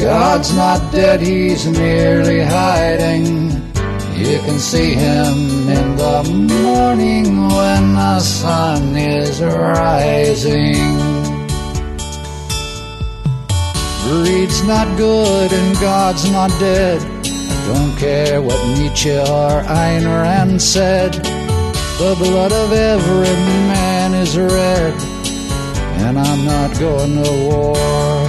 God's not dead, he's merely hiding. You can see him in the morning when the sun is rising. Greed's not good and God's not dead. I don't care what Nietzsche or Ayn Rand said. The blood of every man is red, and I'm not going to war.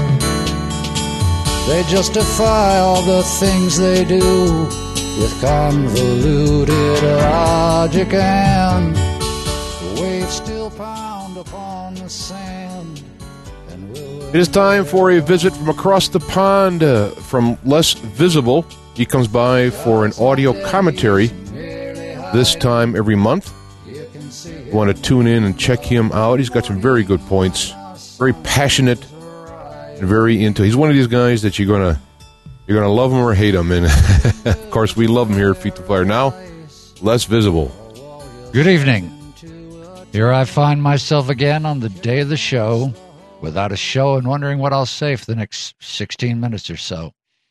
They justify all the things they do with convoluted logic, and the waves still pound upon the sand. It is time for a visit from across the pond from Les Visible. He comes by for an audio commentary this time every month. You want to tune in and check him out. He's got some very good points, very passionate, and very into. He's one of these guys that you're gonna love him or hate him, and of course we love him here at Feet to Fire. Now, Les Visible. Good evening. Here I find myself again on the day of the show, without a show, and wondering what I'll say for the next 16 minutes or so.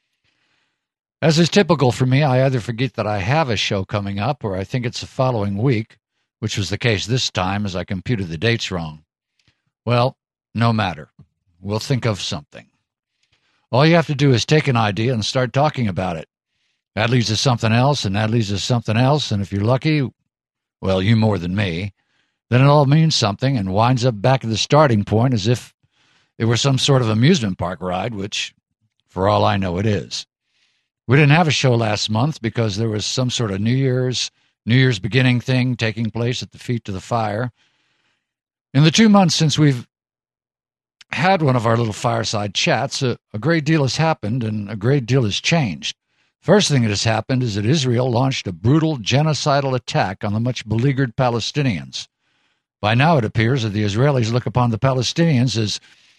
As is typical for me, I either forget that I have a show coming up, or I think it's the following week, which was the case this time as I computed the dates wrong. Well, no matter. We'll think of something. All you have to do is take an idea and start talking about it. That leads to something else, and that leads to something else, and if you're lucky, well, you more than me, then it all means something and winds up back at the starting point as if it were some sort of amusement park ride, which, for all I know, it is. We didn't have a show last month because there was some sort of New Year's beginning thing taking place at the Feet to the Fire. In the 2 months since we've had one of our little fireside chats, a great deal has happened and a great deal has changed. First thing that has happened is that Israel launched a brutal genocidal attack on the much beleaguered Palestinians. By now it appears that the Israelis look upon the Palestinians as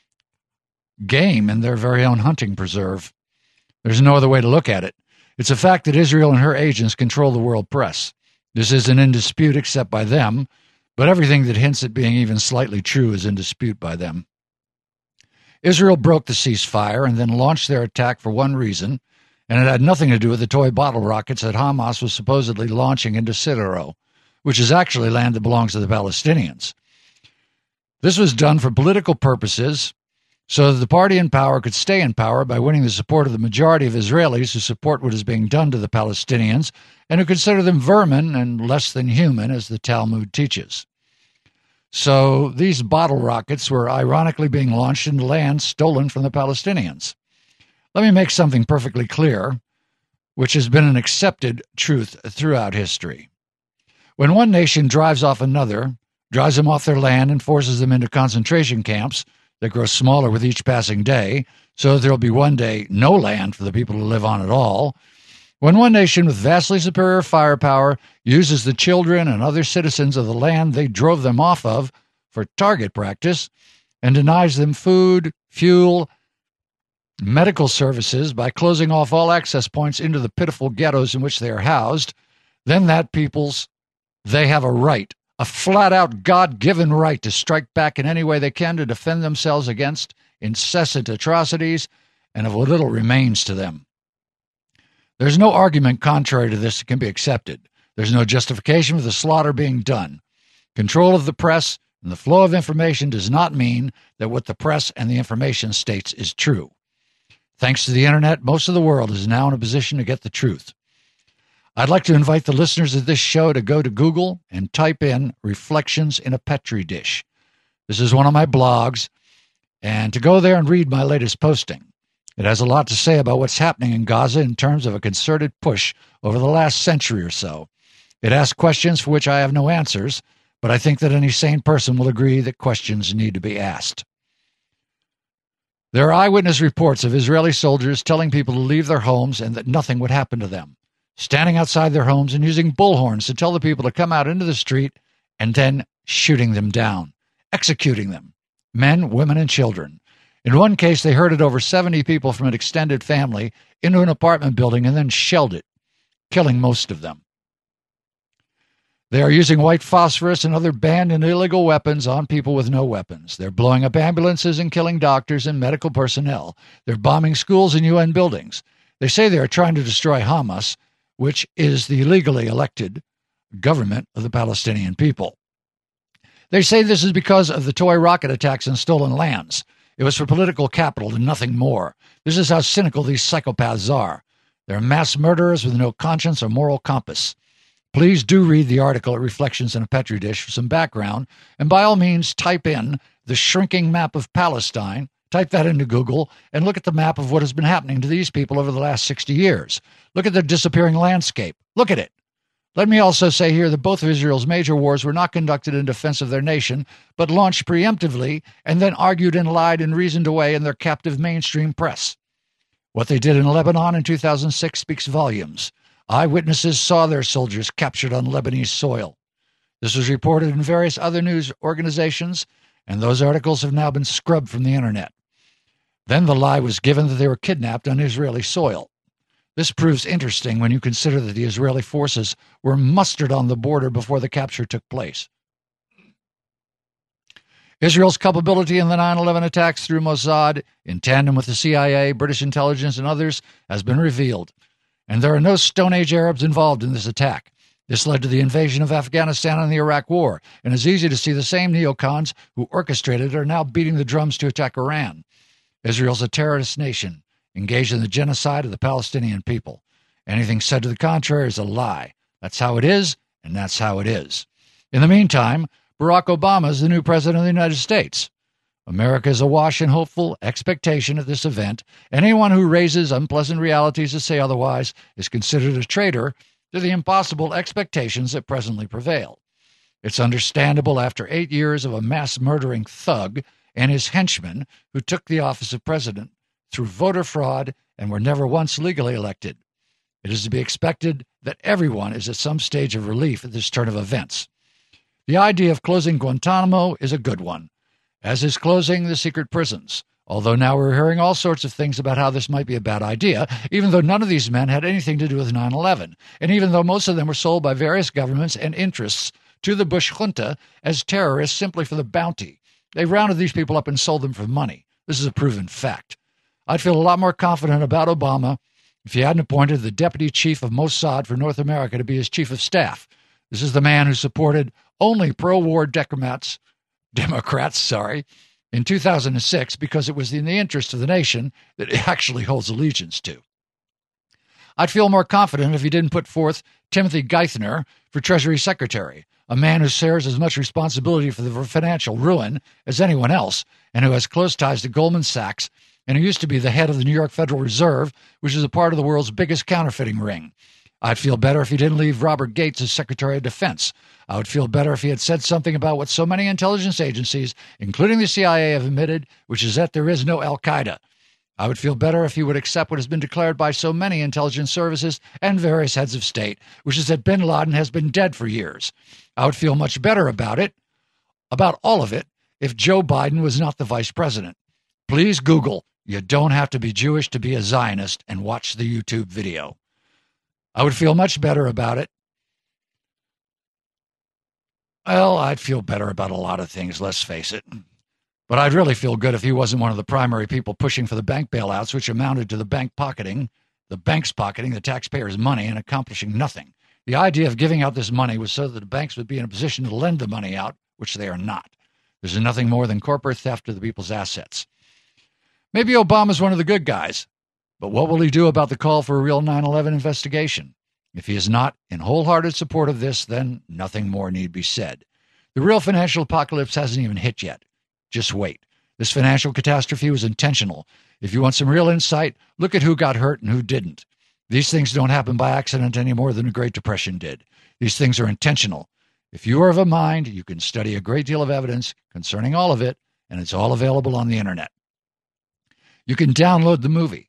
game in their very own hunting preserve. There's no other way to look at it. It's a fact that Israel and her agents control the world press. This isn't in dispute except by them, but everything that hints at being even slightly true is in dispute by them. Israel broke the ceasefire and then launched their attack for one reason, and it had nothing to do with the toy bottle rockets that Hamas was supposedly launching into Sderot, which is actually land that belongs to the Palestinians. This was done for political purposes, so that the party in power could stay in power by winning the support of the majority of Israelis who support what is being done to the Palestinians and who consider them vermin and less than human, as the Talmud teaches. So these bottle rockets were ironically being launched into land stolen from the Palestinians. Let me make something perfectly clear, which has been an accepted truth throughout history. When one nation drives off another, drives them off their land and forces them into concentration camps that grow smaller with each passing day, so that there will be one day no land for the people to live on at all. When one nation with vastly superior firepower uses the children and other citizens of the land they drove them off of for target practice and denies them food, fuel, medical services by closing off all access points into the pitiful ghettos in which they are housed, then they have a right, a flat-out God-given right to strike back in any way they can to defend themselves against incessant atrocities and of what little remains to them. There's no argument contrary to this that can be accepted. There's no justification for the slaughter being done. Control of the press and the flow of information does not mean that what the press and the information states is true. Thanks to the internet, most of the world is now in a position to get the truth. I'd like to invite the listeners of this show to go to Google and type in Reflections in a Petri Dish. This is one of my blogs, and to go there and read my latest posting. It has a lot to say about what's happening in Gaza in terms of a concerted push over the last century or so. It asks questions for which I have no answers, but I think that any sane person will agree that questions need to be asked. There are eyewitness reports of Israeli soldiers telling people to leave their homes and that nothing would happen to them, standing outside their homes and using bullhorns to tell the people to come out into the street and then shooting them down, executing them, men, women, and children. In one case, they herded over 70 people from an extended family into an apartment building and then shelled it, killing most of them. They are using white phosphorus and other banned and illegal weapons on people with no weapons. They're blowing up ambulances and killing doctors and medical personnel. They're bombing schools and UN buildings. They say they are trying to destroy Hamas, which is the legally elected government of the Palestinian people. They say this is because of the toy rocket attacks on stolen lands. It was for political capital and nothing more. This is how cynical these psychopaths are. They're mass murderers with no conscience or moral compass. Please do read the article at Reflections in a Petri Dish for some background, and by all means type in the shrinking map of Palestine, type that into Google, and look at the map of what has been happening to these people over the last 60 years. Look at the disappearing landscape. Look at it. Let me also say here that both of Israel's major wars were not conducted in defense of their nation, but launched preemptively and then argued and lied and reasoned away in their captive mainstream press. What they did in Lebanon in 2006 speaks volumes. Eyewitnesses saw their soldiers captured on Lebanese soil. This was reported in various other news organizations, and those articles have now been scrubbed from the internet. Then the lie was given that they were kidnapped on Israeli soil. This proves interesting when you consider that the Israeli forces were mustered on the border before the capture took place. Israel's culpability in the 9/11 attacks through Mossad, in tandem with the CIA, British intelligence, and others, has been revealed. And there are no Stone Age Arabs involved in this attack. This led to the invasion of Afghanistan and the Iraq War, and it's easy to see the same neocons who orchestrated it are now beating the drums to attack Iran. Israel's a terrorist nation, engaged in the genocide of the Palestinian people. Anything said to the contrary is a lie. That's how it is, and that's how it is. In the meantime, Barack Obama is the new president of the United States. America is awash in hopeful expectation at this event. Anyone who raises unpleasant realities to say otherwise is considered a traitor to the impossible expectations that presently prevail. It's understandable after 8 years of a mass-murdering thug and his henchmen who took the office of president through voter fraud and were never once legally elected. It is to be expected that everyone is at some stage of relief at this turn of events. The idea of closing Guantanamo is a good one, as is closing the secret prisons, although now we're hearing all sorts of things about how this might be a bad idea, even though none of these men had anything to do with 9/11, and even though most of them were sold by various governments and interests to the Bush junta as terrorists simply for the bounty. They rounded these people up and sold them for money. This is a proven fact. I'd feel a lot more confident about Obama if he hadn't appointed the deputy chief of Mossad for North America to be his chief of staff. This is the man who supported only pro-war Democrats, in 2006 because it was in the interest of the nation that it actually holds allegiance to. I'd feel more confident if he didn't put forth Timothy Geithner for Treasury Secretary, a man who shares as much responsibility for the financial ruin as anyone else and who has close ties to Goldman Sachs and who used to be the head of the New York Federal Reserve, which is a part of the world's biggest counterfeiting ring. I'd feel better if he didn't leave Robert Gates as Secretary of Defense. I would feel better if he had said something about what so many intelligence agencies, including the CIA, have admitted, which is that there is no Al-Qaeda. I would feel better if he would accept what has been declared by so many intelligence services and various heads of state, which is that bin Laden has been dead for years. I would feel much better about all of it, if Joe Biden was not the vice president. Please Google, you don't have to be Jewish to be a Zionist, and watch the YouTube video. I would feel much better about it. Well, I'd feel better about a lot of things, let's face it. But I'd really feel good if he wasn't one of the primary people pushing for the bank bailouts, which amounted to the banks pocketing the taxpayers' money and accomplishing nothing. The idea of giving out this money was so that the banks would be in a position to lend the money out, which they are not. This is nothing more than corporate theft of the people's assets. Maybe Obama's one of the good guys, but what will he do about the call for a real 9/11 investigation? If he is not in wholehearted support of this, then nothing more need be said. The real financial apocalypse hasn't even hit yet. Just wait. This financial catastrophe was intentional. If you want some real insight, look at who got hurt and who didn't. These things don't happen by accident any more than the Great Depression did. These things are intentional. If you are of a mind, you can study a great deal of evidence concerning all of it, and it's all available on the internet. You can download the movie.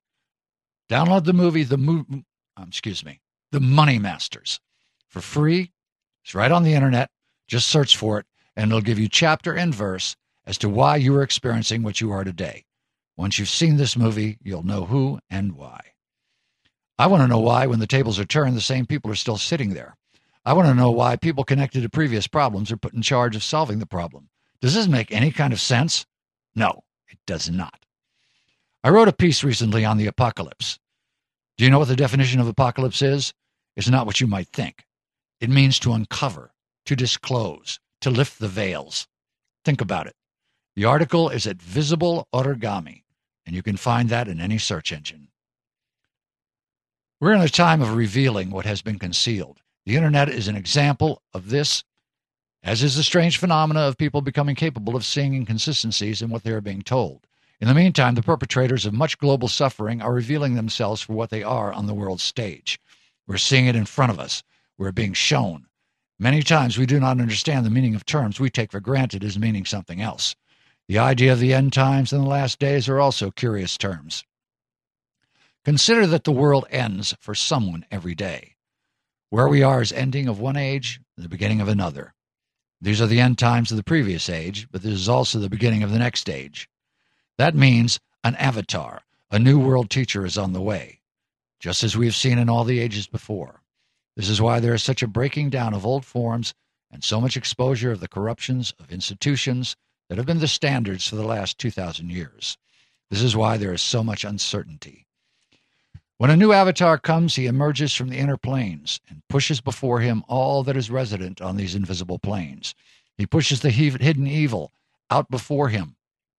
The Money Masters, for free. It's right on the internet. Just search for it, and it'll give you chapter and verse as to why you are experiencing what you are today. Once you've seen this movie, you'll know who and why. I want to know why, when the tables are turned, the same people are still sitting there. I want to know why people connected to previous problems are put in charge of solving the problem. Does this make any kind of sense? No, it does not. I wrote a piece recently on the apocalypse. Do you know what the definition of apocalypse is? It's not what you might think. It means to uncover, to disclose, to lift the veils. Think about it. The article is at Visible Origami, and you can find that in any search engine. We're in a time of revealing what has been concealed. The internet is an example of this, as is the strange phenomena of people becoming capable of seeing inconsistencies in what they are being told. In the meantime, the perpetrators of much global suffering are revealing themselves for what they are on the world stage. We're seeing it in front of us. We're being shown. Many times we do not understand the meaning of terms we take for granted as meaning something else. The idea of the end times and the last days are also curious terms. Consider that the world ends for someone every day. Where we are is ending of one age, the beginning of another. These are the end times of the previous age, but this is also the beginning of the next age. That means an avatar, a new world teacher is on the way, just as we have seen in all the ages before. This is why there is such a breaking down of old forms and so much exposure of the corruptions of institutions that have been the standards for the last 2,000 years. This is why there is so much uncertainty. When a new avatar comes, he emerges from the inner planes and pushes before him all that is resident on these invisible planes. He pushes the hidden evil out before him.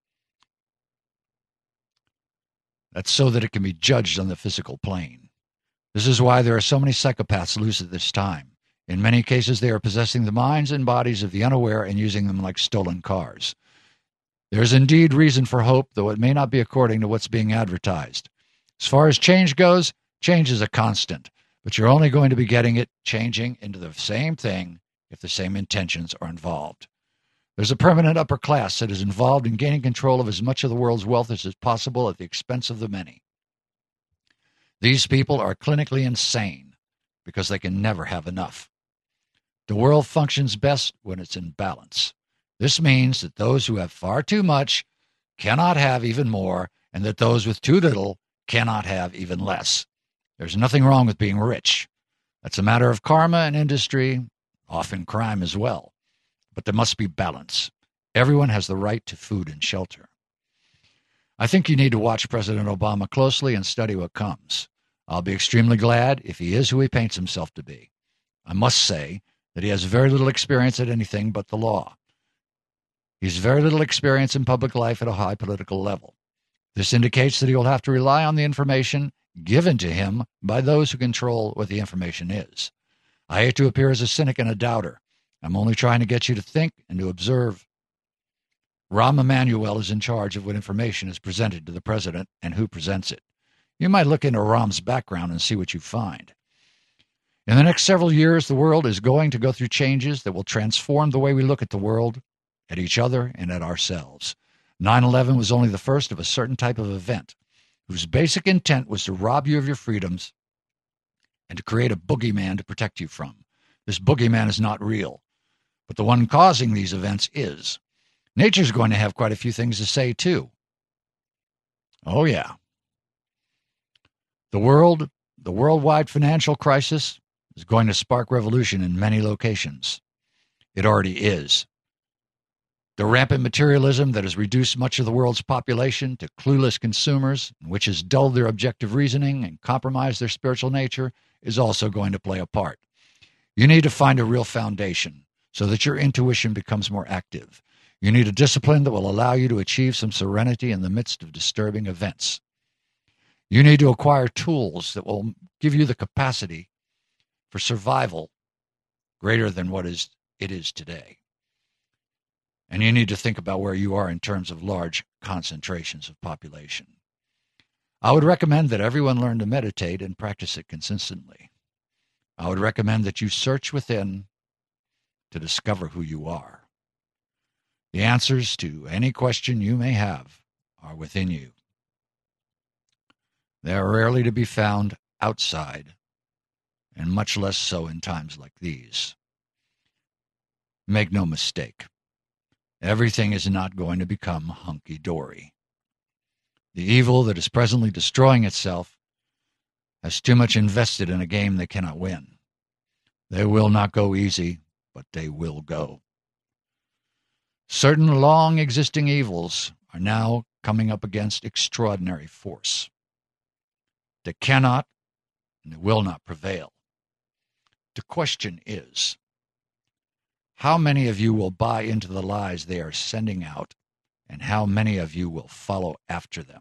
That's so that it can be judged on the physical plane. This is why there are so many psychopaths loose at this time. In many cases, they are possessing the minds and bodies of the unaware and using them like stolen cars. There is indeed reason for hope, though it may not be according to what's being advertised. As far as change goes, change is a constant, but you're only going to be getting it changing into the same thing if the same intentions are involved. There's a permanent upper class that is involved in gaining control of as much of the world's wealth as is possible at the expense of the many. These people are clinically insane because they can never have enough. The world functions best when it's in balance. This means that those who have far too much cannot have even more, and that those with too little cannot have even less. There's nothing wrong with being rich. That's a matter of karma and industry, often crime as well. But there must be balance. Everyone has the right to food and shelter. I think you need to watch President Obama closely and study what comes. I'll be extremely glad if he is who he paints himself to be. I must say that he has very little experience at anything but the law. He has very little experience in public life at a high political level. This indicates that he will have to rely on the information given to him by those who control what the information is. I hate to appear as a cynic and a doubter. I'm only trying to get you to think and to observe. Rahm Emanuel is in charge of what information is presented to the president and who presents it. You might look into Rahm's background and see what you find. In the next several years, the world is going to go through changes that will transform the way we look at the world, at each other, and at ourselves. 9/11 was only the first of a certain type of event whose basic intent was to rob you of your freedoms and to create a boogeyman to protect you from. This boogeyman is not real, but the one causing these events is. Nature's going to have quite a few things to say, too. Oh, yeah. The worldwide financial crisis is going to spark revolution in many locations. It already is. The rampant materialism that has reduced much of the world's population to clueless consumers, which has dulled their objective reasoning and compromised their spiritual nature, is also going to play a part. You need to find a real foundation so that your intuition becomes more active. You need a discipline that will allow you to achieve some serenity in the midst of disturbing events. You need to acquire tools that will give you the capacity for survival greater than what it is today. And you need to think about where you are in terms of large concentrations of population. I would recommend that everyone learn to meditate and practice it consistently. I would recommend that you search within to discover who you are. The answers to any question you may have are within you. They are rarely to be found outside, and much less so in times like these. Make no mistake. Everything is not going to become hunky-dory. The evil that is presently destroying itself has too much invested in a game they cannot win. They will not go easy, but they will go. Certain long-existing evils are now coming up against extraordinary force. They cannot and they will not prevail. The question is, how many of you will buy into the lies they are sending out, and how many of you will follow after them?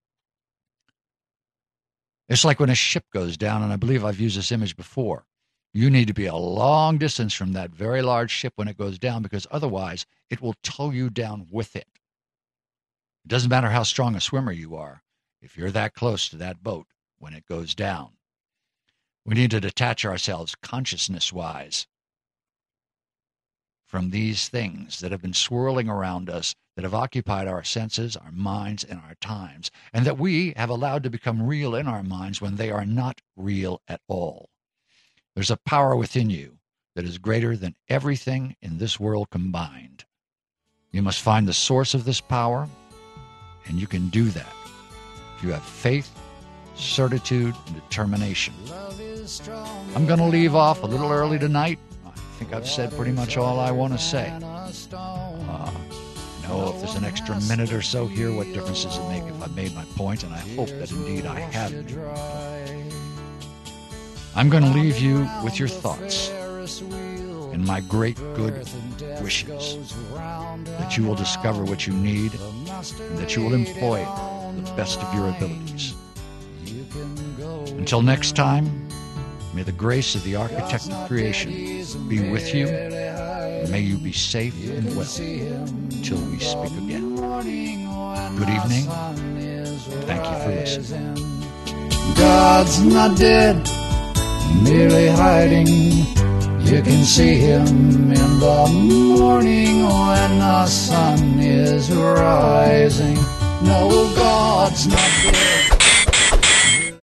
It's like when a ship goes down, and I believe I've used this image before. You need to be a long distance from that very large ship when it goes down, because otherwise it will tow you down with it. It doesn't matter how strong a swimmer you are if you're that close to that boat when it goes down. We need to detach ourselves consciousness-wise from these things that have been swirling around us, that have occupied our senses, our minds, and our times, and that we have allowed to become real in our minds when they are not real at all. There's a power within you that is greater than everything in this world combined. You must find the source of this power, and you can do that if you have faith, certitude, and determination. I'm going to leave off a little early tonight. I think I've said pretty much all I want to say. If there's an extra minute or so here, what difference does it make if I've made my point? And I hope that indeed I have made my point. I'm going to leave you with your thoughts and my great good wishes that you will discover what you need and that you will employ it the best of your abilities. Until next time, may the grace of the architect of creation be with you, and may you be safe and well till we speak again. Good evening. Thank you for listening. God's not dead, merely hiding. You can see him in the morning when the sun is rising. No, God's not dead.